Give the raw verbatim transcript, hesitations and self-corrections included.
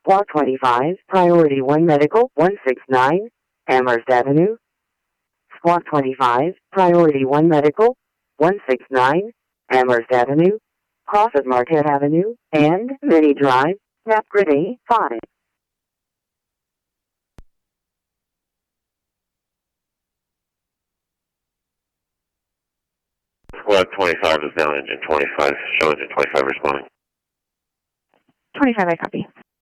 Squad twenty-five, Priority one Medical, one sixty-nine, Amherst Avenue. Squad twenty-five, Priority one Medical, one sixty-nine, Amherst Avenue, cross at Marquette Avenue, and Mini Drive, Napgrid A five. Squad twenty-five is now engine twenty-five. Show engine twenty-five responding. twenty-five, I copy.